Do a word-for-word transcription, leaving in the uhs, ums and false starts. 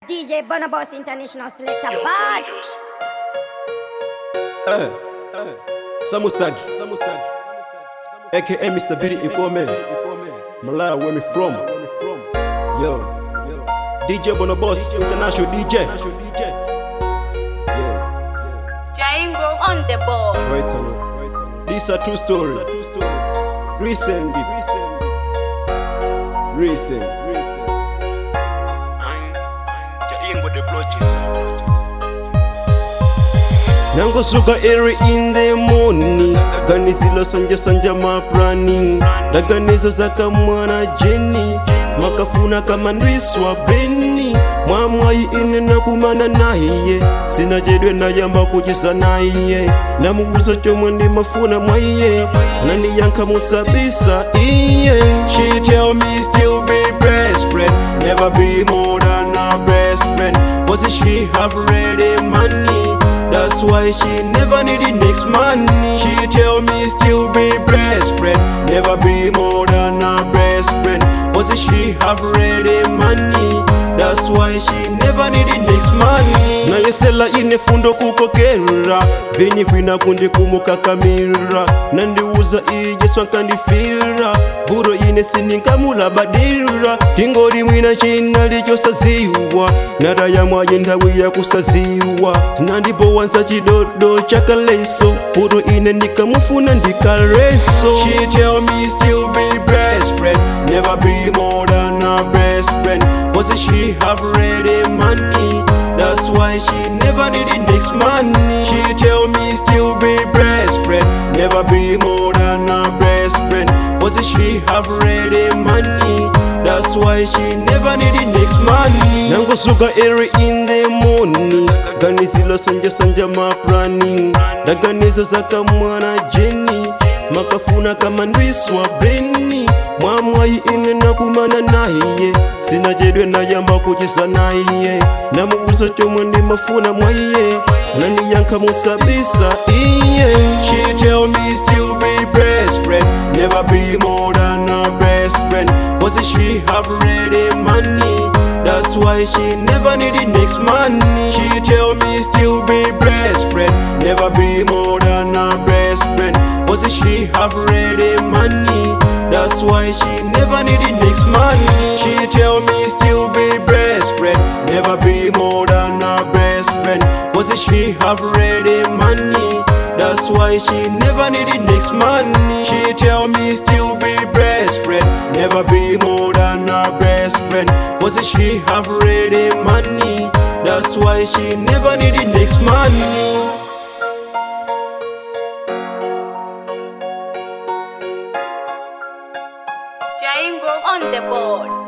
D J Bonobos International Selector Bad. Eh, eh, Samustagi, Samustagi, aka Mister Billy Ikome, Malaya, where me from? Yo, D J Bonobos International D J. Jaingo on the board. Right on, right on. This a true story. Recent, recent, recent. Nango suka early in the morning, kaganizilo sanja sanja mafrani, daganizo zaka mwana Jenny, makafuna kama ndwiswa Brenny, mwamwayi ine nakumana nahiye, sina jedwe na yamba kujisa nahiye, namugusa chomwe ndi mafuna mwaiye, nani yanka musabisa iye. She tell me still be best friend, never be more than a best friend, cause she have ready money, that's why she never needed next money. She tell me still be best friend, never be more than a best friend, cause she have ready money, that's why she never needed next money. Na yesela ine fundo kukokera, veni kwina kundi kumukakamira, nandiuza ije swankandifira, vuro ine sininkamula badira, tingori mwina china licho saziwa, nara ya mwaye ndawi ya kusaziwa, tinandipo wansa chidodo chakaleso, vuro ine nikamufuna ndikareso. She tell me still be best friend, never be more than a best friend, cause she have ready money, that's why she never needed next money. She tell me still be best friend, never be more than a best friend, cause she have ready money, that's why she never needed next money. Nango suka early in the morning, kaganizilo sanja sanja mafrani, daganizo zaka mwana Jenny, makafuna kama ndwiswa Brenny, mwamwayi ine nakumana nahiye, sina jedwe na yamba kujisa nahiye, namugusa chomwe ndi mafuna mwaiye, nani yanka musabisa iye. She tell me still be best friend, never be more than a best friend, cause she have ready money, that's why she never needed next money. She tell me still be best friend, never be more than a best friend, cause she have ready money, that's why she never needed next money. She tell me still be best friend, never be more than a best friend, cause she have ready money, that's why she never needed next money. She tell me still be best friend, never be more than a best friend, cause she have ready money, that's why she never needed next money. Jaingo on the board.